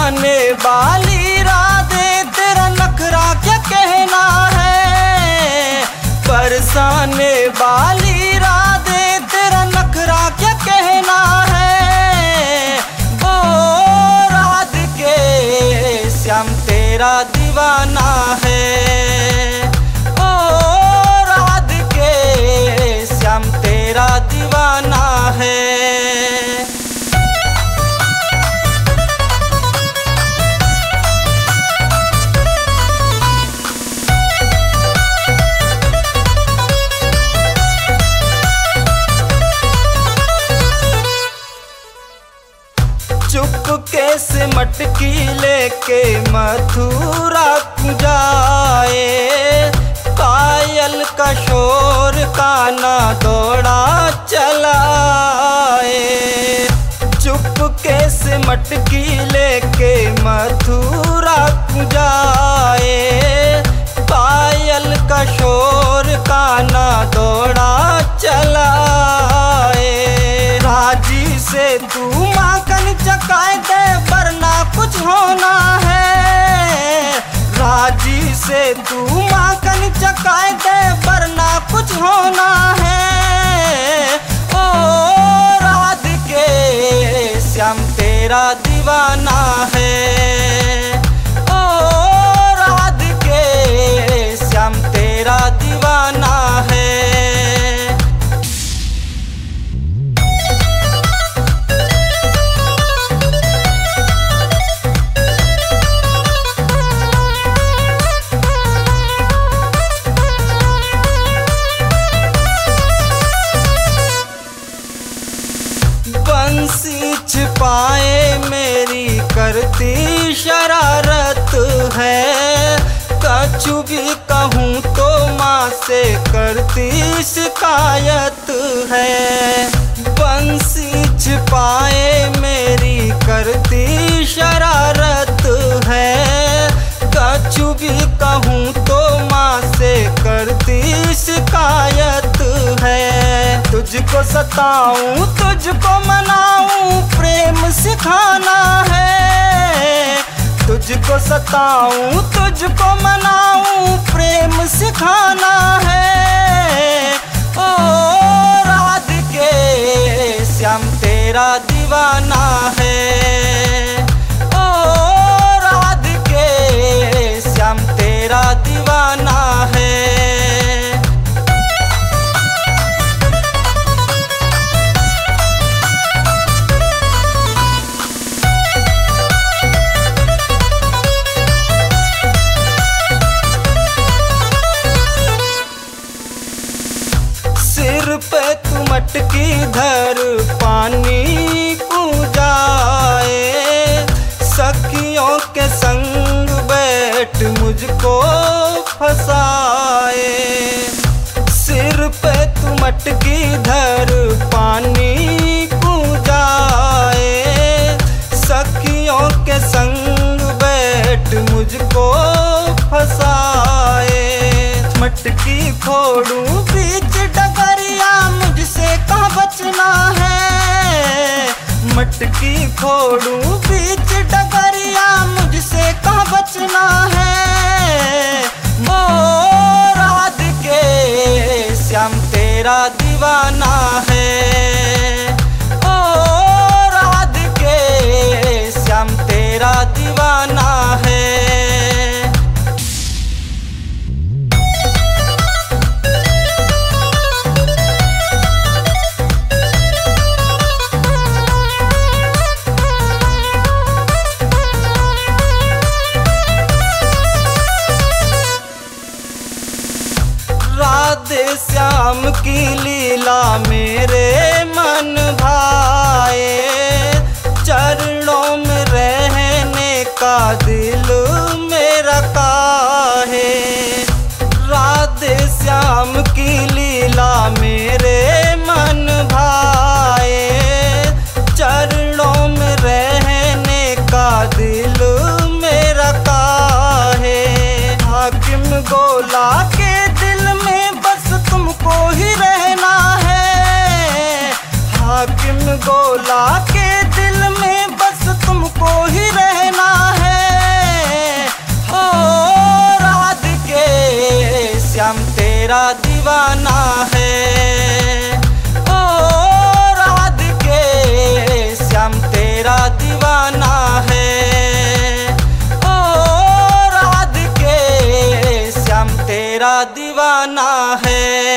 बरसाने वाली राधे तेरा नखरा क्या कहना है। बरसाने वाली राधे तेरा नखरा क्या कहना है। ओ राधिके श्याम तेरा दीवाना है। ओ राधिके श्याम तेरा दीवाना है। चुपके से मटकी लेके मथुरा जाए। पायल का शोर काना दौड़ा चलाए। चुपके से मटकी लेके मथुरा जाए। पायल का शोर काना दौड़ा चलाए। राजी से तू माखन चकाए दे वरना कुछ होना है। राजी से तू माखन चकाए दे वरना कुछ होना है। ओ राधिके श्याम तेरा दीवाना है। ओ राधिके श्याम तेरा दीवाना है। बंसी छिपाए मेरी करती शरारत है। कछु भी कहूँ तो माँ से करती शिकायत है। बंसी छिपाए मेरी करती शरारत है। कछु भी कहूँ तो माँ से करती शिकायत है। तुझको सताऊं तुझको मनाऊं प्रेम सिखाना है। तुझको सताऊं तुझको मनाऊं प्रेम सिखाना है। ओ राधिके श्याम तेरा दीवाना है। ओ राधिके श्याम तेरा दीवाना है। सिर पे तू मटकी धर पानी को जाए। सखियों के संग बैठ मुझको फंसाए। सिर पे तू मटकी धर पानी को जाए। सखियों के संग बैठ मुझको फंसाए। मटकी फोड़ूं बीच डगरिया मुझसे कहाँ बचना है। मटकी फोड़ूं बीच डगरिया मुझसे कहाँ बचना है। ओ राधिके श्याम तेरा दीवाना है। ओ राधिके श्याम तेरा दीवाना है। राधे श्याम की लीला मेरे मन भाए। चरणों में रहने का दिल मेरा काहे। राधे श्याम की लीला मेरे मन भाए। चरणों में रहने का दिल मेरा काहे। हाकिम गोला के दिल में बस तुमको ही रहना है। हाकिम गोला के दिल में बस तुमको ही रहना है। हो राधिके श्याम तेरा दीवाना है। ओ राधिके श्याम तेरा दीवाना है। ओ राधिके श्याम तेरा दीवाना है।